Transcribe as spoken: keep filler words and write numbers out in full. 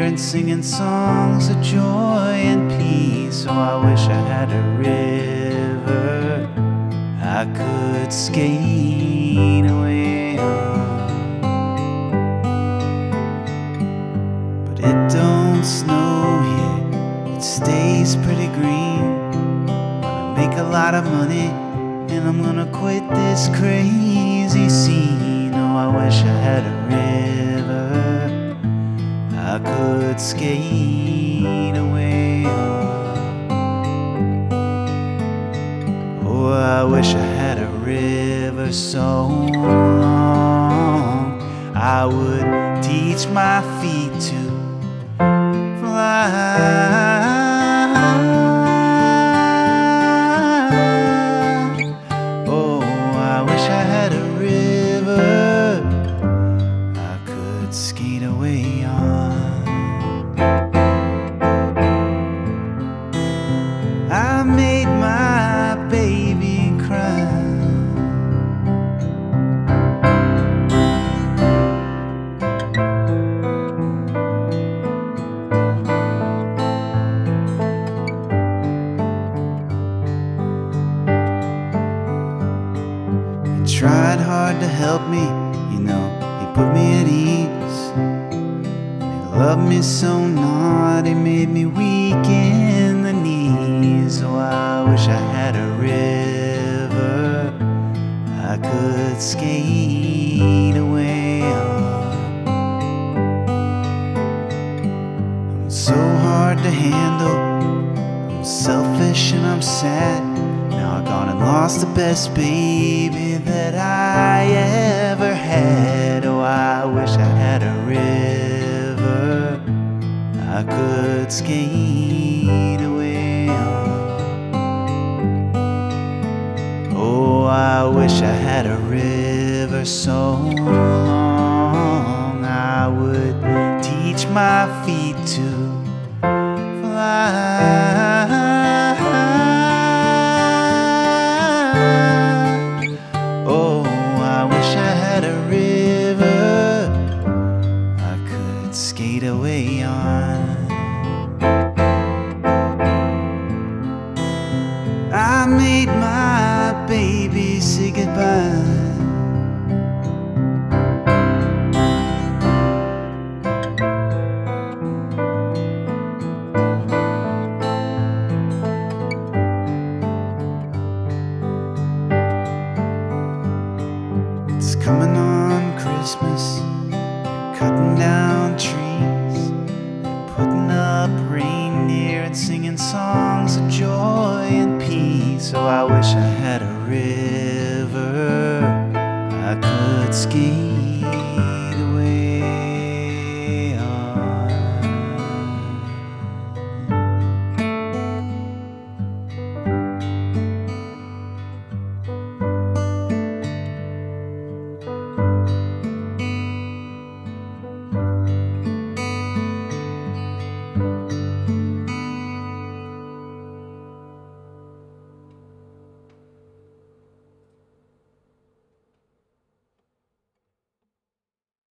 and singing songs of joy and peace. Oh, I wish I had a river I could skate away on. But it don't snow here, it stays pretty green. Gonna make a lot of money and I'm gonna quit this crazy scene. Oh, I wish I had a river I could skate away on. Oh, I wish I had a river so long I would teach my feet to fly. Oh, I wish I had a river I could skate away on. I made my baby cry. He tried hard to help me, you know, he put me at ease. Loved me so not, he made me weak in the knees. Oh, I wish I had a river I could skate away on. I'm so hard to handle, I'm selfish and I'm sad. Now I've gone and lost the best baby that I ever had. Oh, I wish I had a river I could skate away on. Oh, I wish I had a river so long I would teach my feet to fly. Oh, I wish I had a river I could skate away on. I made my baby say goodbye. It's coming on Christmas, they're cutting down trees, they're putting up reindeer and singing songs